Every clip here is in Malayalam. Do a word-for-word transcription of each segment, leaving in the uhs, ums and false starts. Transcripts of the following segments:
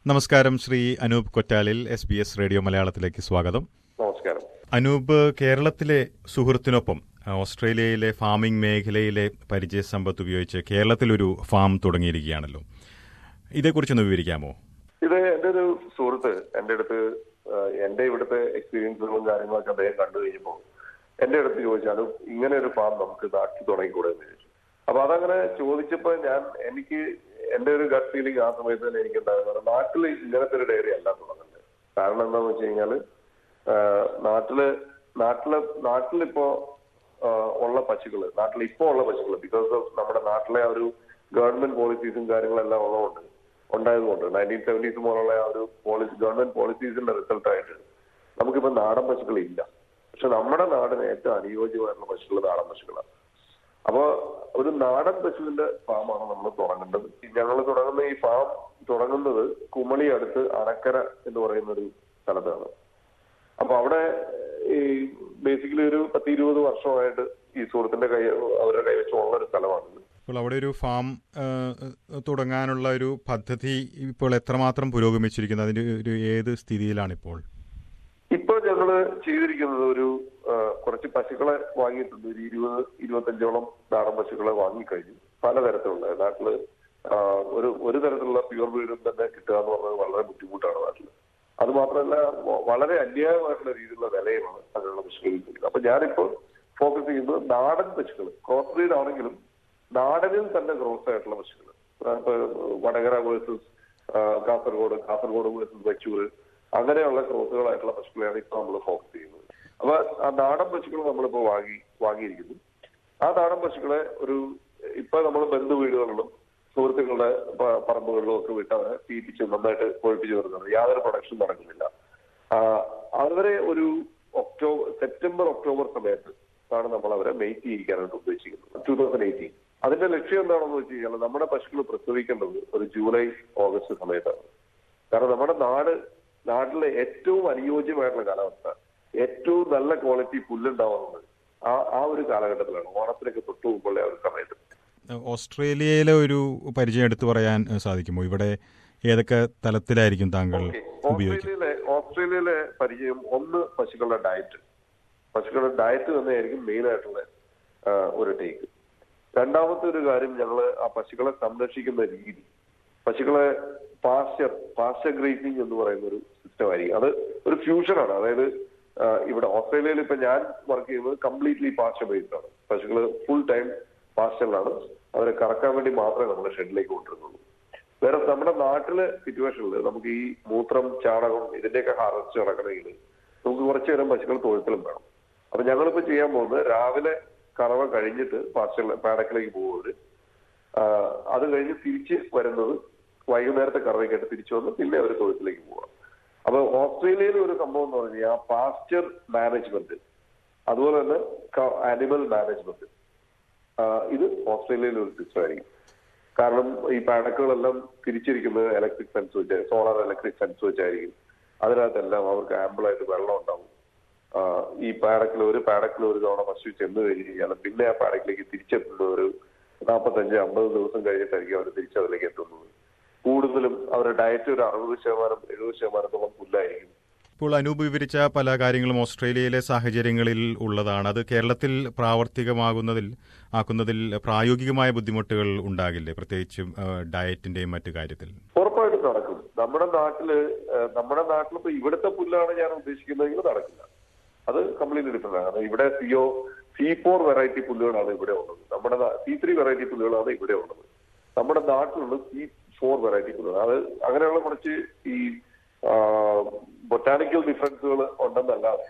നമസ്കാരം. Shri Anoop Kottalil, S B S radio മലയാളത്തിലേക്ക് സ്വാഗതം. നമസ്കാരം. അനൂപ് കേരളത്തിലെ സുഹൃത്തിനൊപ്പം ഓസ്ട്രേലിയയിലെ ഫാമിംഗ് മേഖലയിലെ പരിചയ സമ്പത്ത് ഉപയോഗിച്ച് കേരളത്തിലൊരു ഫാം തുടങ്ങിയിരിക്കുകയാണല്ലോ. ഇതേക്കുറിച്ചൊന്ന് വിവരിക്കാമോ? ഇത് എന്റെ ഒരു സുഹൃത്ത് എന്റെ അടുത്ത് എന്റെ ഇവിടുത്തെ എക്സ്പീരിയൻസുകളും കാര്യങ്ങളൊക്കെ അദ്ദേഹം കണ്ടു കഴിഞ്ഞപ്പോൾ എന്റെ അടുത്ത് ചോദിച്ചാലും ഇങ്ങനെ ഒരു ഫാം നമുക്ക് നാട്ടിൽ തുടങ്ങിക്കൂടെ എന്ന് ചോദിച്ചു. അപ്പൊ അതങ്ങനെ ചോദിച്ചപ്പോ ഞാൻ എനിക്ക് എന്റെ ഒരു ഗട്ട് ഫീലിംഗ് ആ സമയത്ത് തന്നെ എനിക്ക് ഉണ്ടാകുന്നത് നാട്ടിൽ ഇങ്ങനത്തെ ഒരു ഡയറി അല്ല തുടങ്ങുന്നത്. കാരണം എന്താണെന്ന് വെച്ച് കഴിഞ്ഞാല് നാട്ടില് നാട്ടില് നാട്ടിലിപ്പോ ഉള്ള പശുക്കള് നാട്ടിൽ ഇപ്പോ ഉള്ള പശുക്കള് ബിക്കോസ് ഓഫ് നമ്മുടെ നാട്ടിലെ ആ ഒരു ഗവൺമെന്റ് പോളിസീസും കാര്യങ്ങളെല്ലാം ഉള്ളതുകൊണ്ട് ഉണ്ടായതുകൊണ്ട് നയൻറ്റീൻ സെവൻറ്റീസ് പോലുള്ള ആ ഒരു പോളിസി ഗവൺമെന്റ് പോളിസീസിന്റെ റിസൾട്ടായിട്ട് നമുക്കിപ്പോ നാടൻ പശുക്കളില്ല. പക്ഷെ നമ്മുടെ നാടിന് ഏറ്റവും അനുയോജ്യമായിട്ടുള്ള പശുക്കൾ നാടൻ പശുക്കളാണ്. അപ്പൊ ഒരു നാടൻ പശുവിന്റെ ഫാമാണ് നമ്മൾ തുടങ്ങേണ്ടത്. ഞങ്ങൾ തുടങ്ങുന്ന ഈ ഫാം തുടങ്ങുന്നത് കുമളി അടുത്ത് അണക്കര എന്ന് പറയുന്ന ഒരു സ്ഥലത്താണ്. അപ്പൊ അവിടെ ഈ ബേസിക്കലി ഒരു പത്ത് ഇരുപത് വർഷമായിട്ട് ഈ സുഹൃത്തിന്റെ കൈ അവരുടെ കൈവശമുള്ള ഒരു സ്ഥലമാണ്. ഇപ്പോൾ അവിടെ ഒരു ഫാം തുടങ്ങാനുള്ള ഒരു പദ്ധതി ഇപ്പോൾ എത്രമാത്രം പുരോഗമിച്ചിരിക്കുന്നത്? അതിന്റെ ഒരു ഏത് സ്ഥിതിയിലാണ് ഇപ്പോൾ? ഇപ്പോൾ ഞങ്ങള് ചെയ്തിരിക്കുന്നത് ഒരു കുറച്ച് പശുക്കളെ വാങ്ങിയിട്ടുണ്ട്. ഒരു ഇരുപത് ഇരുപത്തഞ്ചോളം നാടൻ പശുക്കളെ വാങ്ങിക്കഴിഞ്ഞു. പലതരത്തിലുള്ള നാട്ടില് ഒരു ഒരു തരത്തിലുള്ള പ്യൂർ ബ്രീഡും തന്നെ കിട്ടുക എന്ന് പറഞ്ഞത് വളരെ ബുദ്ധിമുട്ടാണ് നാട്ടില്. അത് മാത്രമല്ല വളരെ അന്യായമായിട്ടുള്ള രീതിയിലുള്ള വിലയുമാണ് അതിനുള്ള പശുക്കൾ കിട്ടുന്നത്. അപ്പൊ ഞാനിപ്പോൾ ഫോക്കസ് ചെയ്യുന്നത് നാടൻ പശുക്കൾ, ക്രോസ് ബ്രീഡ് ആണെങ്കിലും നാടനിൽ തന്നെ ക്രോസ് ആയിട്ടുള്ള പശുക്കൾ. ഇപ്പൊ വടകര വേഴ്സസ് കാസർഗോഡ്, കാസർഗോഡ് വേഴ്സസ് വച്ചൂർ, അങ്ങനെയുള്ള ക്രോസുകളായിട്ടുള്ള പശുക്കളെയാണ് ഇപ്പൊ നമ്മൾ ഫോക്കസ് ചെയ്യുന്നത്. അപ്പൊ ആ നാടൻ പശുക്കൾ നമ്മളിപ്പോ വാങ്ങി വാങ്ങിയിരിക്കുന്നു. ആ നാടൻ പശുക്കളെ ഒരു ഇപ്പൊ നമ്മൾ ബന്ധു വീടുകളിലും സുഹൃത്തുക്കളുടെ പറമ്പുകളിലും ഒക്കെ വിട്ട് അവരെ തീറ്റിച്ച് നന്നായിട്ട് കൊഴിപ്പിച്ച് വരുന്നുണ്ട്. യാതൊരു പ്രൊഡക്ഷൻ നടക്കുന്നില്ല. അവരെ ഒരു ഒക്ടോബർ സെപ്റ്റംബർ ഒക്ടോബർ സമയത്ത് ആണ് നമ്മൾ അവരെ മെയ്റ്റ് ചെയ്യിക്കാനായിട്ട് ഉദ്ദേശിക്കുന്നത്, ടൂ തൗസൻഡ് എയ്റ്റീൻ. അതിന്റെ ലക്ഷ്യം എന്താണെന്ന് വെച്ച് കഴിഞ്ഞാൽ നമ്മുടെ പശുക്കൾ പ്രസവിക്കേണ്ടത് ഒരു ജൂലൈ ഓഗസ്റ്റ് സമയത്താണ്. കാരണം നമ്മുടെ നാട് നാട്ടിലെ ഏറ്റവും അനുയോജ്യമായിട്ടുള്ള കാലാവസ്ഥ, ഏറ്റവും നല്ല ക്വാളിറ്റി പുല്ലുണ്ടാവുന്നത് ആ ആ ഒരു കാലഘട്ടത്തിലാണ്, ഓണത്തിനൊക്കെ തൊട്ടു മുമ്പുള്ള ആ ഒരു സമയത്ത്. ഓസ്ട്രേലിയയിലെ ഒരു പരിചയം എടുത്തു പറയാൻ സാധിക്കുമോ? ഇവിടെ ഏതൊക്കെ തലത്തിലായിരിക്കും താങ്കൾ ഓസ്ട്രേലിയയിലെ ഓസ്ട്രേലിയയിലെ പരിചയം? ഒന്ന്, പശുക്കളുടെ ഡയറ്റ്. പശുക്കളുടെ ഡയറ്റ് തന്നെയായിരിക്കും മെയിൻ ആയിട്ടുള്ള ഒരു ടേക്ക്. രണ്ടാമത്തെ ഒരു കാര്യം, ഞങ്ങള് ആ പശുക്കളെ സംരക്ഷിക്കുന്ന രീതി. പശുക്കളെ പാസ്ചർ പാസ്ചർ ഗ്രേസിംഗ് എന്ന് പറയുന്ന ഒരു സിസ്റ്റം ആയിരിക്കും. അത് ഒരു ഫ്യൂഷനാണ്. അതായത് ഇവിടെ ഓസ്ട്രേലിയയിൽ ഇപ്പൊ ഞാൻ വർക്ക് ചെയ്യുന്നത് കംപ്ലീറ്റ്ലി പാസ്ചർ ബേസ്ഡ് ആണ്. പശുക്കള് ഫുൾ ടൈം പാസ്ചറിലാണ്. അവരെ കറക്കാൻ വേണ്ടി മാത്രമേ നമ്മൾ ഷെഡിലേക്ക് കൊണ്ടുവരുന്നുള്ളൂ. വേറെ നമ്മുടെ നാട്ടിലെ സിറ്റുവേഷനിൽ നമുക്ക് ഈ മൂത്രം, ചാണകം ഇതിന്റെയൊക്കെ ഹാർവെസ്റ്റ് നടക്കണമെങ്കിൽ നമുക്ക് കുറച്ചു നേരം പശുക്കൾ തൊഴുത്തിലും വേണം. അപ്പൊ ഞങ്ങളിപ്പോ ചെയ്യാൻ പോകുന്നത് രാവിലെ കറവ കഴിഞ്ഞിട്ട് പാസ്ചറിൽ പാടക്കിലേക്ക് പോകുന്നത്, അത് കഴിഞ്ഞ് തിരിച്ച് വരുന്നത് വൈകുന്നേരത്തെ കറവയ്ക്കായിട്ട് തിരിച്ചു വന്ന് പിന്നെ അവർ തൊഴുത്തിലേക്ക് പോകണം. അപ്പൊ ഓസ്ട്രേലിയയിൽ ഒരു സംഭവം എന്ന് പറഞ്ഞാൽ ആ പാസ്ചർ മാനേജ്മെന്റ്, അതുപോലെ തന്നെ ആനിമൽ മാനേജ്മെന്റ്, ഇത് ഓസ്ട്രേലിയയിൽ ഒരു സിസ്റ്റം ആയിരിക്കും. കാരണം ഈ പാടക്കുകളെല്ലാം തിരിച്ചിരിക്കുന്നത് ഇലക്ട്രിക് ഫെൻസ് വെച്ച്, സോളാർ ഇലക്ട്രിക് ഫെൻസ് വെച്ചായിരിക്കും. അതിനകത്തെല്ലാം അവർക്ക് ആമ്പിളായിട്ട് വെള്ളം ഉണ്ടാവും. ഈ പാടക്കിൽ ഒരു പാടക്കിൽ ഒരു തവണ പശു ചെന്ന് കഴിഞ്ഞ് കഴിഞ്ഞാൽ പിന്നെ ആ പാടക്കിലേക്ക് തിരിച്ചെത്തുന്നത് ഒരു നാൽപ്പത്തഞ്ച് അമ്പത് ദിവസം കഴിഞ്ഞിട്ടായിരിക്കും അവർ തിരിച്ചതിലേക്ക് എത്തുന്നത്. കൂടുതലും അവരുടെ ഡയറ്റ് ഒരു അറുപത് ശതമാനം എഴുപത് ശതമാനത്തോളം പുല്ലായിരിക്കും. ഇപ്പോൾ അനൂപ് വിവരിച്ച പല കാര്യങ്ങളും ഓസ്ട്രേലിയയിലെ സാഹചര്യങ്ങളിൽ ഉള്ളതാണ്. അത് കേരളത്തിൽ പ്രാവർത്തികമാകുന്നതിൽ ആക്കുന്നതിൽ പ്രായോഗികമായ ബുദ്ധിമുട്ടുകൾ ഉണ്ടാകില്ലേ, പ്രത്യേകിച്ചും ഡയറ്റിന്റെയും മറ്റു കാര്യത്തിൽ? ഉറപ്പായിട്ടും നടക്കും. നമ്മുടെ നാട്ടില് നമ്മുടെ നാട്ടിൽ ഇപ്പൊ ഇവിടുത്തെ പുല്ലാണ് ഞാൻ ഉദ്ദേശിക്കുന്നതെങ്കിൽ നടക്കില്ല. അത് കംപ്ലീറ്റ്ലി ഡിഫറെന്റ് ആണ്. ഇവിടെ സിഒ സി ഫോർ വെറൈറ്റി പുല്ലുകളാണ് ഇവിടെ ഉള്ളത്. നമ്മുടെ സി ത്രീ വെറൈറ്റി പുല്ലുകളാണ് ഇവിടെ ഉള്ളത്. നമ്മുടെ നാട്ടിലുള്ള സി ഫോർ വെറൈറ്റി പുല്ലുകൾ. അത് അങ്ങനെയുള്ള കുറച്ച് ഈ ബൊട്ടാനിക്കൽ ഡിഫറൻസുകൾ ഉണ്ടെന്നല്ലാതെ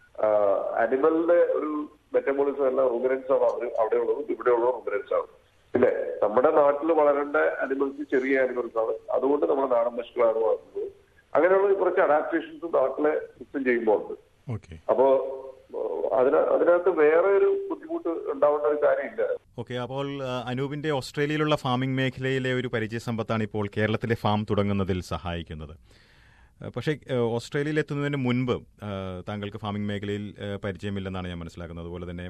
അനിമലിന്റെ ഒരു മെറ്റബോളിസം എല്ലാം റുമിനൻസ് ആണ് അവർ അവിടെ ഉള്ളത്, ഇവിടെ ഉള്ളത് റുമിനൻസ് ആണ്. പിന്നെ നമ്മുടെ നാട്ടിൽ വളരേണ്ട അനിമൽസ് ചെറിയ അനിമൽസ് ആണ്, അതുകൊണ്ട് നമ്മുടെ നാടൻ പശുക്കളാണ് വളർത്തുന്നത്. അങ്ങനെയുള്ള കുറച്ച് അഡാപ്റ്റേഷൻസ് നാട്ടിലെ സിസ്റ്റം ചെയ്യുമ്പോൾ ഉണ്ട്. അപ്പോ അതിന് അതിനകത്ത് വേറെ ഒരു ബുദ്ധിമുട്ട് ഉണ്ടാവേണ്ട ഒരു കാര്യമില്ല. ഓക്കെ. അപ്പോൾ അനൂപിന്റെ ഓസ്ട്രേലിയയിലുള്ള ഫാമിംഗ് മേഖലയിലെ ഒരു പരിചയ സമ്പത്താണ് ഇപ്പോൾ കേരളത്തിലെ ഫാം തുടങ്ങുന്നതിൽ സഹായിക്കുന്നത്. പക്ഷേ ഓസ്ട്രേലിയയിൽ എത്തുന്നതിന് മുൻപ് താങ്കൾക്ക് ഫാമിംഗ് മേഖലയിൽ പരിചയമില്ലെന്നാണ് ഞാൻ മനസ്സിലാക്കുന്നത്. അതുപോലെ തന്നെ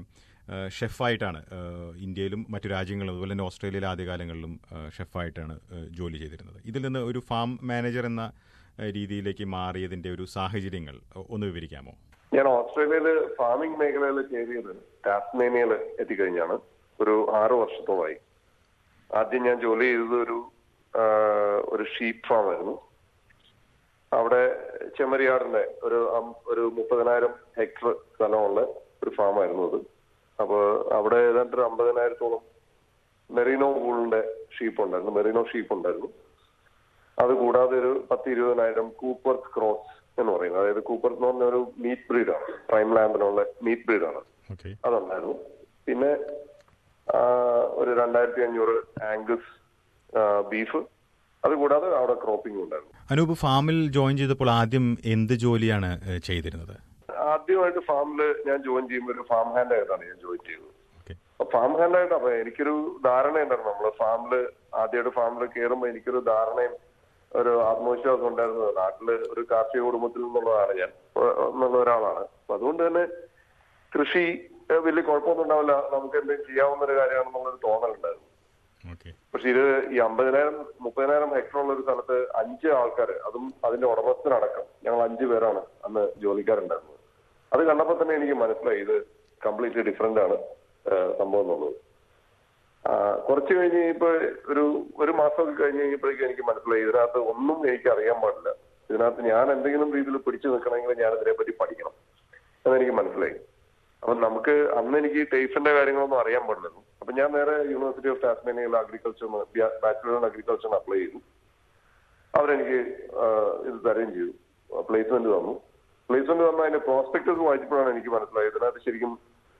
ഷെഫായിട്ടാണ് ഇന്ത്യയിലും മറ്റു രാജ്യങ്ങളും അതുപോലെ തന്നെ ഓസ്ട്രേലിയയിലെ ആദ്യകാലങ്ങളിലും ഷെഫായിട്ടാണ് ജോലി ചെയ്തിരുന്നത്. ഇതിൽ നിന്ന് ഒരു ഫാം മാനേജർ എന്ന രീതിയിലേക്ക് മാറിയതിൻ്റെ ഒരു സാഹചര്യങ്ങൾ ഒന്ന് വിവരിക്കാമോ? ഞാൻ ഓസ്ട്രേലിയയിൽ ഫാമിംഗ് മേഖലയിൽ കയറിയത് ടാസ്മേനിയയിൽ എത്തിക്കഴിഞ്ഞാണ്. ഒരു ആറ് വർഷത്തോളമായി. ആദ്യം ഞാൻ ജോലി ചെയ്തത് ഒരു ഒരു ഷീപ്പ് ഫാം ആയിരുന്നു. അവിടെ ചെമ്മരിയാടിന്റെ ഒരു ഒരു മുപ്പതിനായിരം ഹെക്ടർ സ്ഥലമുള്ള ഒരു ഫാം ആയിരുന്നു അത്. അപ്പൊ അവിടെ ഏതാണ്ട് ഒരു അമ്പതിനായിരത്തോളം മെറീനോ വൂളിന്റെ ഷീപ്പ് ഉണ്ടായിരുന്നു, മെറീനോ ഷീപ്പ് ഉണ്ടായിരുന്നു. അത് കൂടാതെ ഒരു പത്ത് ഇരുപതിനായിരം കൂപ്പർത്ത് ക്രോസ് എന്ന് പറയുന്നത്, അതായത് കൂപ്പർത്ത് എന്ന് പറഞ്ഞ ഒരു മീറ്റ് ബ്രീഡാണ്, പ്രൈം ലാൻഡിനുള്ള മീറ്റ് ബ്രീഡാണ്, അതുണ്ടായിരുന്നു. പിന്നെ ഒരു രണ്ടായിരത്തി അഞ്ഞൂറ് ആംഗസ് ബീഫ്, അതുകൂടാതെ അവിടെ ക്രോപ്പിംഗ് ഉണ്ടായിരുന്നു. അനൂപ്, ഫാമിൽ ജോയിൻ ചെയ്തപ്പോൾ ആദ്യം എന്ത് ജോലിയാണ് ചെയ്തിരുന്നത്? ആദ്യമായിട്ട് ഫാമിൽ ഞാൻ ജോയിൻ ചെയ്യുമ്പോൾ ഒരു ഫാം ഹാൻഡ് ആയിട്ടാണ് ഞാൻ ജോയിൻ ചെയ്തത്. ഫാം ഹാൻഡ് ആയിട്ട് അപ്പൊ എനിക്കൊരു ധാരണ ഉണ്ടായിരുന്നു. നമ്മള് ഫാമില് ആദ്യമായിട്ട് ഫാമിൽ കയറുമ്പോൾ എനിക്കൊരു ധാരണയും ഒരു ആത്മവിശ്വാസം ഉണ്ടായിരുന്നത് നാട്ടില് ഒരു കാർഷിക കുടുംബത്തിൽ നിന്നുള്ളതാണ് ഞാൻ എന്നുള്ള ഒരാളാണ്. അപ്പൊ അതുകൊണ്ട് തന്നെ കൃഷി വലിയ കുഴപ്പമൊന്നും ഉണ്ടാവില്ല, നമുക്ക് എന്തെങ്കിലും ചെയ്യാവുന്ന ഒരു കാര്യമാണെന്നുള്ളൊരു തോന്നലുണ്ടായിരുന്നു. പക്ഷെ ഇത് ഈ അമ്പതിനായിരം മുപ്പതിനായിരം ഹെക്ടർ ഉള്ള ഒരു സ്ഥലത്ത് അഞ്ച് ആൾക്കാർ, അതും അതിന്റെ ഉടമസ്ഥനടക്കം ഞങ്ങൾ അഞ്ചു പേരാണ് അന്ന് ജോലിക്കാരുണ്ടായിരുന്നത്. അത് കണ്ടപ്പോൾ തന്നെ എനിക്ക് മനസ്സിലായി ഇത് കംപ്ലീറ്റ്ലി ഡിഫറെന്റ് ആണ് സംഭവം എന്നുള്ളത്. കുറച്ച് കഴിഞ്ഞ് ഇപ്പൊ ഒരു ഒരു മാസമൊക്കെ കഴിഞ്ഞ് കഴിഞ്ഞപ്പോഴേക്കും എനിക്ക് മനസ്സിലായി ഇതിനകത്ത് ഒന്നും എനിക്ക് അറിയാൻ പാടില്ല. ഇതിനകത്ത് ഞാൻ എന്തെങ്കിലും രീതിയിൽ പിടിച്ചു നിൽക്കണമെങ്കിൽ ഞാൻ ഇതിനെപ്പറ്റി പഠിക്കണം എന്നെനിക്ക് മനസ്സിലായി. അപ്പൊ നമുക്ക് അന്ന് എനിക്ക് ടേസ്റ്റിന്റെ കാര്യങ്ങളൊന്നും അറിയാൻ പാടില്ലായിരുന്നു. അപ്പൊ ഞാൻ നേരെ യൂണിവേഴ്സിറ്റി ഓഫ് ടാസ്മേനിയയിൽ അഗ്രികൾച്ചറിന് ബാച്ചുലർ ഇൻ അഗ്രികൾച്ചറിന് അപ്ലൈ ചെയ്തു. അവരെനിക്ക് ഇത് തരുകയും ചെയ്തു, പ്ലേസ്മെന്റ് തന്നു. പ്ലേസ്മെന്റ് തന്ന അതിന്റെ പ്രോസ്പെക്ടസ് വായിച്ചപ്പോഴാണ് എനിക്ക് മനസ്സിലായത് ഇതിനകത്ത് ശരിക്കും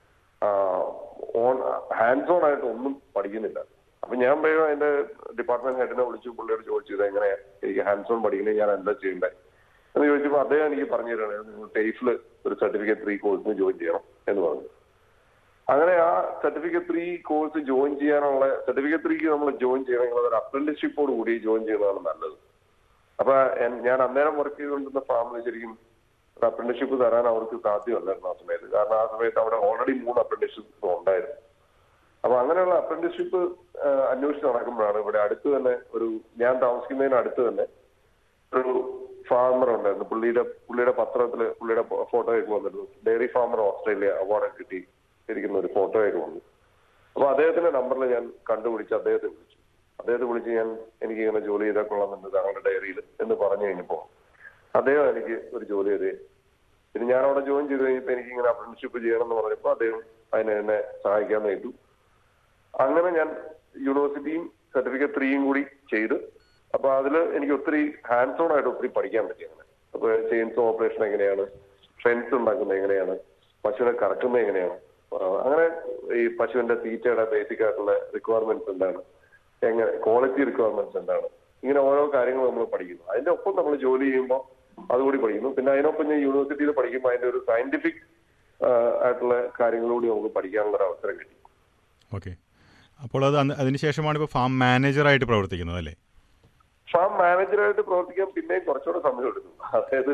ഓൺ ഹാൻഡ്സ് ഓൺ ആയിട്ട് ഒന്നും പഠിക്കുന്നില്ല. അപ്പൊ ഞാൻ വേഗം അതിന്റെ ഡിപ്പാർട്ട്മെന്റ് ഹെഡിനെ വിളിച്ചു, പുള്ളിയോട് ചോദിച്ചു ഇത് എങ്ങനെ എനിക്ക് ഹാൻഡ്സ് ഓൺ പഠിക്കുന്നത്, ഞാൻ എന്താ ചെയ്യേണ്ടത് എന്ന് ചോദിച്ചപ്പോൾ അദ്ദേഹം എനിക്ക് പറഞ്ഞു തരാണ് നിങ്ങൾ ടേഫിൽ ഒരു സർട്ടിഫിക്കറ്റ് ത്രീ കോഴ്സിന് ജോയിൻ ചെയ്യണം എന്ന് പറഞ്ഞു. അങ്ങനെ ആ സർട്ടിഫിക്കറ്റ് ത്രീ കോഴ്സ് ജോയിൻ ചെയ്യാനുള്ള സർട്ടിഫിക്കറ്റ് ത്രീക്ക് നമ്മൾ ജോയിൻ ചെയ്യണമെങ്കിൽ അതൊരു അപ്രന്റീസ്ഷിപ്പോട് കൂടി ജോയിൻ ചെയ്യുന്നതാണ് നല്ലത്. അപ്പൊ ഞാൻ അന്നേരം വർക്ക് ചെയ്തുകൊണ്ടിരുന്ന ഫാമിൽ ശരിക്കും ഒരു അപ്രന്റീസ്ഷിപ്പ് തരാൻ അവർക്ക് സാധ്യമല്ലായിരുന്നു ആ സമയത്ത്. കാരണം ആ സമയത്ത് അവിടെ ഓൾറെഡി മൂന്ന് അപ്രന്റീസ്ഷിപ്പ് ഉണ്ടായിരുന്നു. അപ്പൊ അങ്ങനെയുള്ള അപ്രന്റീസ്ഷിപ്പ് അന്വേഷിച്ച് നടക്കുമ്പോഴാണ് ഇവിടെ അടുത്ത് തന്നെ ഒരു ഞാൻ താമസിക്കുന്നതിന് അടുത്ത് തന്നെ ഒരു ഫാമർ ഉണ്ടായിരുന്നു. പുള്ളിയുടെ പുള്ളിയുടെ പത്രത്തില് പുള്ളിയുടെ ഫോട്ടോ ഒക്കെ വന്നിരുന്നു. ഡയറി ഫാമർ ഓസ്ട്രേലിയ അവാർഡ് കിട്ടി ഇരിക്കുന്ന ഒരു ഫോട്ടോ ഒക്കെ വന്നു. അപ്പൊ അദ്ദേഹത്തിന്റെ നമ്പറിൽ ഞാൻ കണ്ടുപിടിച്ച് അദ്ദേഹത്തെ വിളിച്ചു. അദ്ദേഹത്തെ വിളിച്ച് ഞാൻ എനിക്ക് ഇങ്ങനെ ജോലി ചെയ്താൽ കൊള്ളാമെന്നുണ്ട് താങ്കളുടെ ഡയറിയിൽ എന്ന് പറഞ്ഞു കഴിഞ്ഞപ്പോ അദ്ദേഹം എനിക്ക് ഒരു ജോലി ചെയ്തേ. പിന്നെ ഞാൻ അവിടെ ജോയിൻ ചെയ്ത് കഴിഞ്ഞപ്പോൾ എനിക്ക് ഇങ്ങനെ അപ്രന്റീസ്ഷിപ്പ് ചെയ്യണം എന്ന് പറഞ്ഞപ്പോൾ അദ്ദേഹം അതിനെ എന്നെ സഹായിക്കാൻ നേരിട്ടു. അങ്ങനെ ഞാൻ യൂണിവേഴ്സിറ്റിയും സർട്ടിഫിക്കറ്റ് ത്രീയും കൂടി ചെയ്ത് അപ്പൊ അതില് എനിക്ക് ഒത്തിരി ഹാൻഡ്സ് ഓൺ ആയിട്ട് ഒത്തിരി പഠിക്കാൻ പറ്റി. അങ്ങനെ അപ്പൊ ചെയിൻസ് ഓപ്പറേഷൻ എങ്ങനെയാണ്, ഫെൻസ് ഉണ്ടാക്കുന്നത് എങ്ങനെയാണ്, പശുവിനെ കറക്കുന്നത് എങ്ങനെയാണ്, അങ്ങനെ ഈ പശുവിന്റെ തീറ്റയുടെ ബേസിക് ആയിട്ടുള്ള റിക്വയർമെന്റ്സ് എന്താണ്, എങ്ങനെ ക്വാളിറ്റി റിക്വയർമെന്റ്സ് എന്താണ്, ഇങ്ങനെ ഓരോ കാര്യങ്ങൾ നമ്മൾ പഠിക്കുന്നു. അതിന്റെ ഒപ്പം നമ്മൾ ജോലി ചെയ്യുമ്പോൾ അതുകൂടി പഠിക്കുന്നു. പിന്നെ അതിനൊപ്പം ഞാൻ യൂണിവേഴ്സിറ്റിയിൽ പഠിക്കുമ്പോൾ അതിന്റെ ഒരു സയന്റിഫിക് ആയിട്ടുള്ള കാര്യങ്ങളൂടി നമുക്ക് പഠിക്കാനുള്ള ഒരു അവസരം കിട്ടി. ഓക്കെ, അപ്പോൾ അത് അതിനുശേഷമാണ് ഇപ്പോൾ ഫാം മാനേജറായിട്ട് പ്രവർത്തിക്കുന്നത് അല്ലേ? ഫാം മാനേജറായിട്ട് പ്രവർത്തിക്കാൻ പിന്നെയും കുറച്ചുകൂടെ സമയം എടുക്കും. അതായത്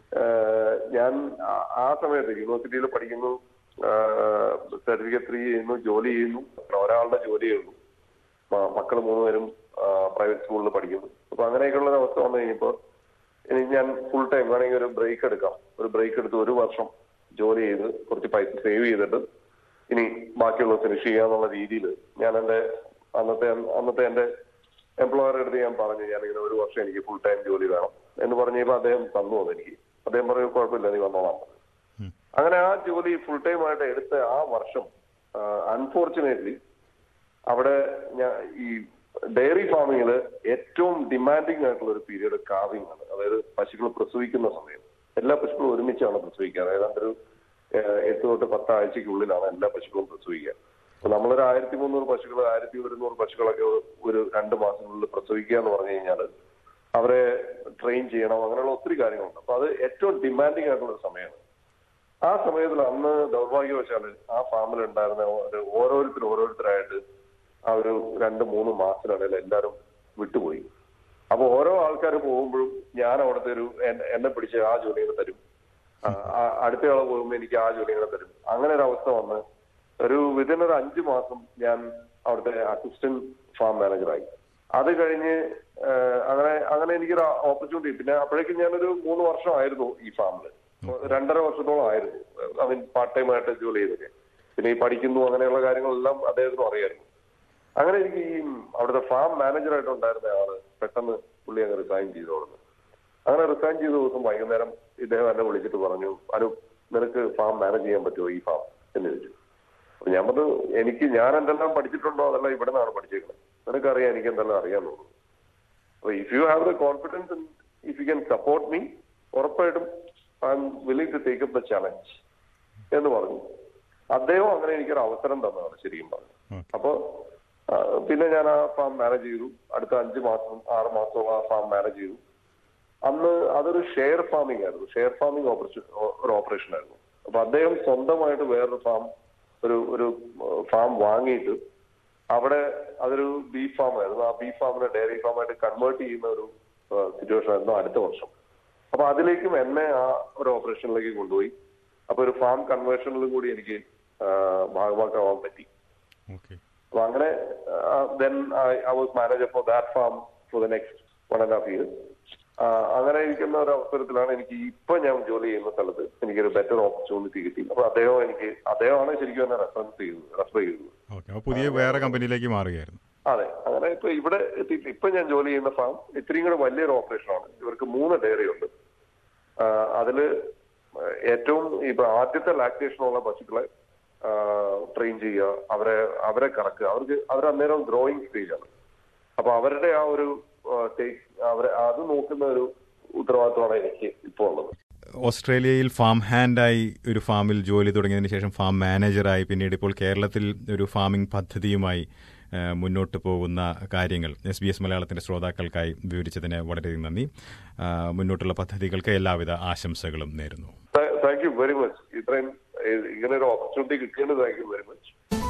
ഞാൻ ആ സമയത്ത് യൂണിവേഴ്സിറ്റിയിൽ പഠിക്കുന്നു, സർട്ടിഫിക്കറ്റ് ത്രീ ചെയ്യുന്നു, ജോലി ചെയ്യുന്നു, ഒരാളുടെ ജോലി ചെയ്യുന്നു, മക്കൾ മൂന്നുപേരും പ്രൈവറ്റ് സ്കൂളിൽ പഠിക്കുന്നു. അപ്പൊ അങ്ങനെയൊക്കെയുള്ള ഒരു അവസ്ഥ വന്നു കഴിഞ്ഞപ്പോ ഇനി ഞാൻ ഫുൾ ടൈം വേണമെങ്കിൽ ഒരു ബ്രേക്ക് എടുക്കാം, ഒരു ബ്രേക്ക് എടുത്ത് ഒരു വർഷം ജോലി ചെയ്ത് കുറച്ച് പൈസ സേവ് ചെയ്തിട്ട് ഇനി ബാക്കിയുള്ള ഫിനിഷ് ചെയ്യാന്നുള്ള രീതിയിൽ ഞാൻ എന്റെ അന്നത്തെ അന്നത്തെ എന്റെ എംപ്ലോയറുടെ അടുത്ത് ഞാൻ പറഞ്ഞു ഞാനിങ്ങനെ ഒരു വർഷം എനിക്ക് ഫുൾ ടൈം ജോലി വേണം എന്ന് പറഞ്ഞപ്പോൾ അദ്ദേഹം തന്നു വന്നു എനിക്ക്. അദ്ദേഹം പറഞ്ഞു കുഴപ്പമില്ല നീ വന്നോളാം. അങ്ങനെ ആ ജോലി ഫുൾ ടൈം ആയിട്ട് എടുത്ത ആ വർഷം അൺഫോർച്ചുനേറ്റ്ലി അവിടെ ഞാൻ ഈ ഡയറി ഫാമിങ്ങില് ഏറ്റവും ഡിമാൻഡിങ് ആയിട്ടുള്ള ഒരു പീരീഡ് കാവിംഗ് ആണ്. അതായത് പശുക്കൾ പ്രസവിക്കുന്ന സമയം. എല്ലാ പശുക്കളും ഒരുമിച്ചാണ് പ്രസവിക്കുക. ഏതാണ്ട് ഒരു എട്ട് തൊട്ട് പത്ത് ആഴ്ചക്കുള്ളിലാണ് എല്ലാ പശുക്കളും പ്രസവിക്കുക. അപ്പൊ നമ്മളൊരു ആയിരത്തി മുന്നൂറ് പശുക്കൾ ആയിരത്തി ഒരുന്നൂറ് പശുക്കളൊക്കെ ഒരു രണ്ട് മാസത്തിനുള്ളിൽ പ്രസവിക്കുക എന്ന് പറഞ്ഞു കഴിഞ്ഞാൽ അവരെ ട്രെയിൻ ചെയ്യണം, അങ്ങനെയുള്ള ഒത്തിരി കാര്യങ്ങളുണ്ട്. അപ്പൊ അത് ഏറ്റവും ഡിമാൻഡിങ് ആയിട്ടുള്ള ഒരു സമയമാണ്. ആ സമയത്തിൽ അന്ന് ദൗർഭാഗ്യവശാല് ആ ഫാമിൽ ഉണ്ടായിരുന്ന ഓരോരുത്തർ ഓരോരുത്തരായിട്ട് ആ ഒരു രണ്ട് മൂന്ന് മാസത്തിനിടയിൽ എല്ലാവരും വിട്ടുപോയി. അപ്പൊ ഓരോ ആൾക്കാർ പോകുമ്പോഴും ഞാൻ അവിടുത്തെ ഒരു എന്നെ പിടിച്ച് ആ ജോലികൾ തരും, അടുത്തയാളെ പോകുമ്പോൾ എനിക്ക് ആ ജോലികൾ തരും. അങ്ങനെ ഒരു അവസ്ഥ വന്ന് ഒരു വിതിൻ ഒരു അഞ്ചു മാസം ഞാൻ അവിടുത്തെ അസിസ്റ്റന്റ് ഫാം മാനേജറായി. അത് കഴിഞ്ഞ് അങ്ങനെ അങ്ങനെ എനിക്കൊരു ഓപ്പർച്യൂണിറ്റി. പിന്നെ അപ്പോഴേക്കും ഞാനൊരു മൂന്ന് വർഷമായിരുന്നു ഈ ഫാമില്, രണ്ടര വർഷത്തോളം ആയിരുന്നു ഐ മീൻ പാർട്ട് ടൈം ആയിട്ട് ജോലി ചെയ്തൊക്കെ. പിന്നെ ഈ പഠിക്കുന്നു അങ്ങനെയുള്ള കാര്യങ്ങളെല്ലാം അദ്ദേഹത്തിന് അറിയായിരുന്നു. അങ്ങനെ എനിക്ക് ഈ അവിടുത്തെ ഫാം മാനേജറായിട്ട് ഉണ്ടായിരുന്ന ആള് പെട്ടെന്ന് പുള്ളി അങ്ങ് റിസൈൻ ചെയ്തോളുന്നു. അങ്ങനെ റിസൈൻ ചെയ്ത ദിവസം വൈകുന്നേരം ഇദ്ദേഹം എന്നെ വിളിച്ചിട്ട് പറഞ്ഞു, അനു നിനക്ക് ഫാം മാനേജ് ചെയ്യാൻ പറ്റുമോ ഈ ഫാം എന്ന് ചോദിച്ചു. അപ്പൊ ഞാൻ പറഞ്ഞു, എനിക്ക് ഞാൻ എന്തെല്ലാം പഠിച്ചിട്ടുണ്ടോ അതെല്ലാം ഇവിടെ നിന്നാണ് പഠിച്ചേക്കുന്നത്, നിനക്കറിയാം എനിക്ക് എന്തെല്ലാം അറിയാമെന്നുള്ളൂ. അപ്പൊ if you have the confidence if you can support me, ഉറപ്പായിട്ടും I'm willing to take up the challenge എന്ന് പറഞ്ഞു. അദ്ദേഹം അങ്ങനെ എനിക്കൊരു അവസരം തന്നതാണ് ശരിക്കും പറഞ്ഞു. അപ്പൊ പിന്നെ ഞാൻ ആ ഫാം മാനേജ് ചെയ്തു. അടുത്ത അഞ്ചു മാസം ആറ് മാസത്തോളം ആ ഫാം മാനേജ് ചെയ്തു. അന്ന് അതൊരു ഷെയർ ഫാമിംഗ് ആയിരുന്നു, ഷെയർ ഫാമിംഗ് ഒരു ഓപ്പറേഷൻ ആയിരുന്നു. അപ്പൊ അദ്ദേഹം സ്വന്തമായിട്ട് വേറൊരു ഫാം ഒരു ഒരു ഫാം വാങ്ങിയിട്ട് അവിടെ അതൊരു ബീഫ് ഫാം ആയിരുന്നു. ആ ബീഫ് ഫാമിനെ ഡയറി ഫാമായിട്ട് കൺവേർട്ട് ചെയ്യുന്ന ഒരു സിറ്റുവേഷൻ ആയിരുന്നു അടുത്ത വർഷം. അപ്പൊ അതിലേക്കും എന്നെ ആ ഒരു ഓപ്പറേഷനിലേക്ക് കൊണ്ടുപോയി. അപ്പൊ ഒരു ഫാം കൺവേർഷനിലും കൂടി എനിക്ക് ഭാഗമാക്കാവാൻ പറ്റി. അപ്പൊ അങ്ങനെ then I was manager for that farm for the next one and half year. അങ്ങനെ ഇരിക്കുന്ന ഒരു അവസരത്തിലാണ് എനിക്ക് ഇപ്പൊ ഞാൻ ജോലി ചെയ്യുന്ന സ്ഥലത്ത് എനിക്കൊരു ബെറ്റർ ഓപ്പർച്യൂണിറ്റി കിട്ടി. അപ്പൊ അദ്ദേഹം എനിക്ക് അദ്ദേഹമാണ് ശരിക്കും എന്നെ റെഫറൻസ് ചെയ്തത് റെഫർ ചെയ്തത് പുതിയ വേറെ കമ്പനിയിലേക്ക് മാറുകയായിരുന്നു. അതെ, അങ്ങനെ ഇപ്പൊ ഇവിടെ എത്തിയിട്ട് ഇപ്പൊ ഞാൻ ജോലി ചെയ്യുന്ന ഫാം ഇത്രയും കൂടെ വലിയൊരു ഓപ്പറേഷനാണ്. ഇവർക്ക് മൂന്ന് ഡയറി ഉണ്ട്. അതില് ഏറ്റവും ഇപ്പൊ ആദ്യത്തെ ലാക്ടേഷനുള്ള പശുക്കളെ ട്രെയിൻ ചെയ്യുക, അവരെ അവരെ കറക്കുക. അവർക്ക് അവർ അന്നേരം ഗ്രോയിങ് സ്റ്റേജാണ്. അപ്പൊ അവരുടെ ആ ഒരു അവരെ അത് നോക്കുന്ന ഒരു ഉത്തരവാദിത്വമാണ് എനിക്ക് ഇപ്പോൾ ഉള്ളത്. ഓസ്ട്രേലിയയിൽ ഫാം ഹാൻഡായി ഒരു ഫാമിൽ ജോലി തുടങ്ങിയതിന് ശേഷം ഫാം മാനേജറായി, പിന്നീട് ഇപ്പോൾ കേരളത്തിൽ ഒരു ഫാമിംഗ് പദ്ധതിയുമായി മുന്നോട്ട് പോകുന്ന കാര്യങ്ങൾ എസ് ബി എസ് മലയാളത്തിന്റെ ശ്രോതാക്കൾക്കായി വിവരിച്ചതിന് വളരെയധികം നന്ദി. മുന്നോട്ടുള്ള പദ്ധതികൾക്ക് എല്ലാവിധ ആശംസകളും നേരുന്നു. Thank you very much. ഇത്രയും ഇങ്ങനെ ഒരു ഓപ്പർച്യൂണിറ്റി കിട്ടിയത് താങ്ക് യു വെരി മച്ച്.